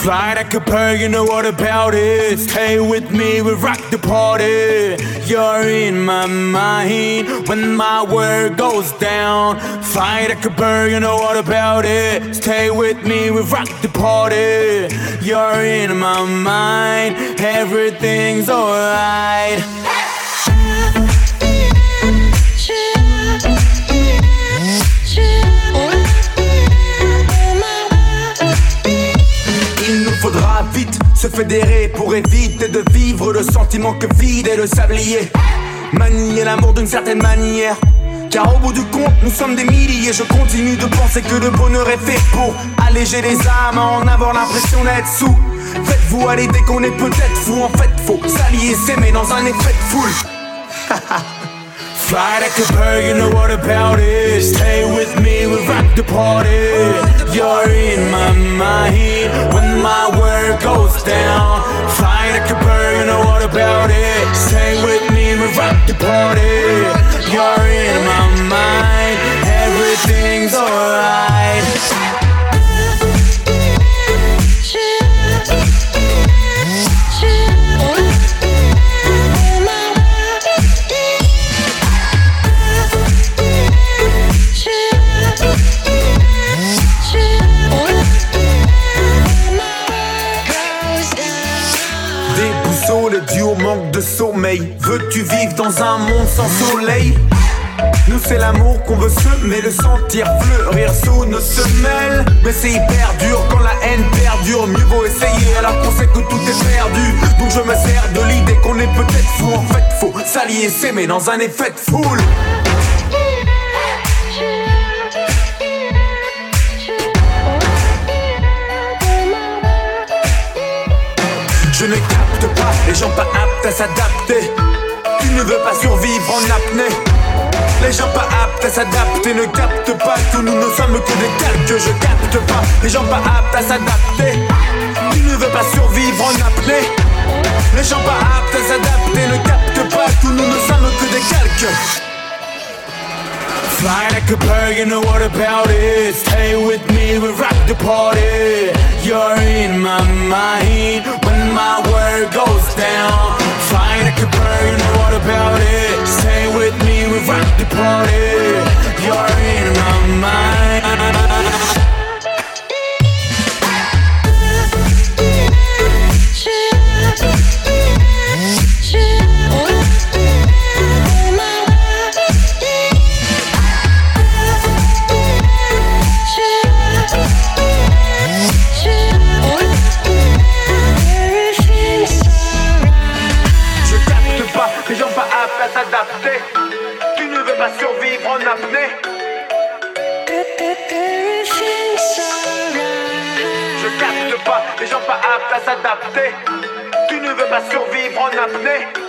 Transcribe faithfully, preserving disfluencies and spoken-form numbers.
Fly like a bird, you know what about it. Stay with me, we rock the party. You're in my mind when my world goes down. Fly like a bird, you know what about it. Stay with me, we rock the party. You're in my mind, everything's alright. Faudra vite se fédérer pour éviter de vivre le sentiment que vide est le sablier. Manier l'amour d'une certaine manière, car au bout du compte nous sommes des milliers. Je continue de penser que le bonheur est fait pour alléger les âmes, en avoir l'impression d'être sous. Faites-vous à l'idée qu'on est peut-être fou. En fait faut s'allier, s'aimer dans un effet de foule. Fly like a bird, you know what about it. Stay with me, we rock the party. You're in my mind when my world goes down. Fly like a bird, you know what about it. Stay with me, we rock the party. You're in my mind, everything's alright. Le duo manque de sommeil. Veux-tu vivre dans un monde sans soleil? Nous c'est l'amour qu'on veut semer, le sentir fleurir sous nos semelles. Mais c'est hyper dur quand la haine perdure. Mieux vaut essayer alors qu'on sait que tout est perdu. Donc je me sers de l'idée qu'on est peut-être fou. En fait faut s'allier, s'aimer dans un effet de foule. Je ne capte pas les gens pas aptes à s'adapter. Tu ne veux pas survivre en apnée. Les gens pas aptes à s'adapter ne captent pas que nous ne sommes que des calques. Je capte pas les gens pas aptes à s'adapter. Tu ne veux pas survivre en apnée. Les gens pas aptes à s'adapter ne captent pas que nous ne sommes que des calques. Fly like a bird, you know what about it. Stay with me, we rock the party. You're in my mind when my world goes down. Fly like a bird, you know what about it. Stay with me, we rock the party. You're in my mind. S'adapter. Tu ne veux pas survivre en apnée. Je capte pas les gens pas aptes à s'adapter. Tu ne veux pas survivre en apnée.